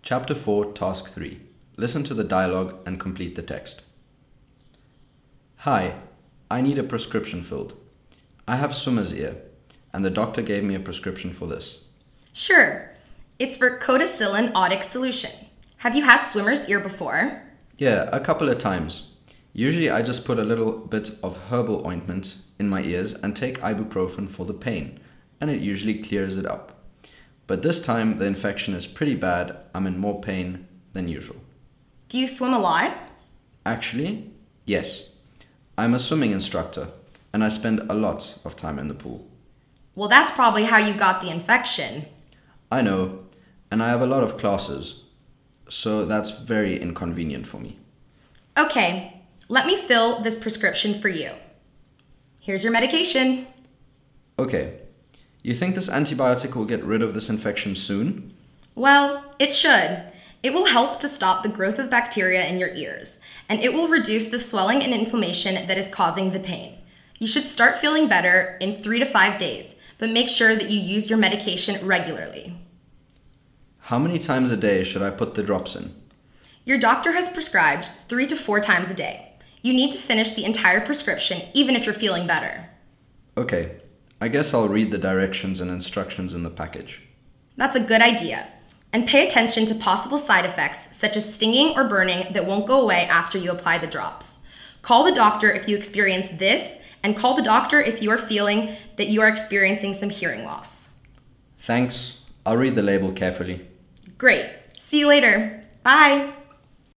Chapter 4, Task 3. Listen to the dialogue and complete the text. Hi, I need a prescription filled. I have swimmer's ear, and the doctor gave me a prescription for this. Sure. It's for Codicillin Otic Solution. Have you had swimmer's ear before? Yeah, a couple of times. Usually I just put a little bit of herbal ointment in my ears and take ibuprofen for the pain, and it usually clears it up. But this time the infection is pretty bad. I'm in more pain than usual. Do you swim a lot? Actually, yes. I'm a swimming instructor, and I spend a lot of time in the pool. Well, that's probably how you got the infection. I know, and I have a lot of classes, so that's very inconvenient for me. Okay, let me fill this prescription for you. Here's your medication. Okay, you think this antibiotic will get rid of this infection soon? Well, it should. It will help to stop the growth of bacteria in your ears, and it will reduce the swelling and inflammation that is causing the pain. You should start feeling better in 3 to 5 days, but make sure that you use your medication regularly. How many times a day should I put the drops in? Your doctor has prescribed 3 to 4 times a day. You need to finish the entire prescription even if you're feeling better. Okay, I guess I'll read the directions and instructions in the package. That's a good idea. And pay attention to possible side effects such as stinging or burning that won't go away after you apply the drops. Call the doctor if you experience this, and call the doctor if you are feeling that you are experiencing some hearing loss. Thanks. I'll read the label carefully. Great. See you later. Bye.